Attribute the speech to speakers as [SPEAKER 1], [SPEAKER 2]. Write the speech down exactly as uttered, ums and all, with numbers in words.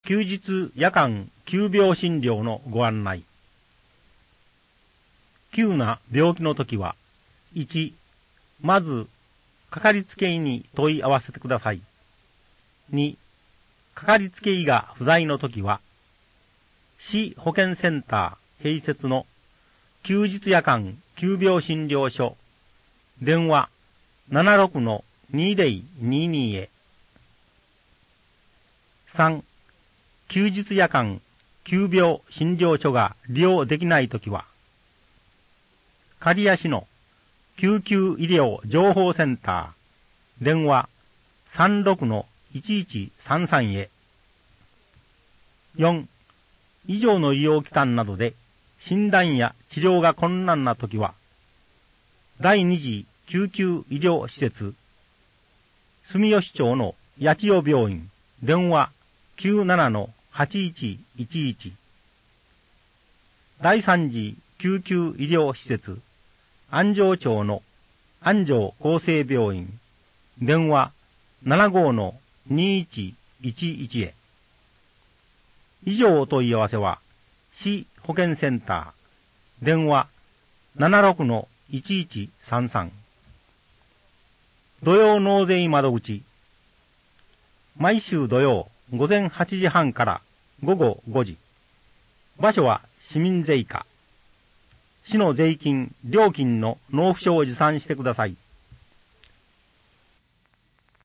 [SPEAKER 1] 休日夜間急病診療のご案内。急な病気のときは、いち、まず、かかりつけ医に問い合わせてください。に、かかりつけ医が不在のときは、市保健センター併設の休日夜間急病診療所、電話 ななろくのにぜろにに へ。さん、休日夜間急病診療所が利用できないときは、刈谷市の救急医療情報センター、電話 さんろくのいちいちさんさん へ。よん、以上の医療機関などで診断や治療が困難なときは、第二次救急医療施設、住吉町の八千代病院、電話 きゅうななのはちいちいちいち。第三次救急医療施設、安城町の安城厚生病院、電話 ななごのにいちいちいち へ。以上お問い合わせは、市保健センター、電話 ななろくのいちいちさんさん。土曜納税窓口。毎週土曜午前はちじはんから午後ごじ。場所は市民税課。市の税金、料金の納付書を持参してください。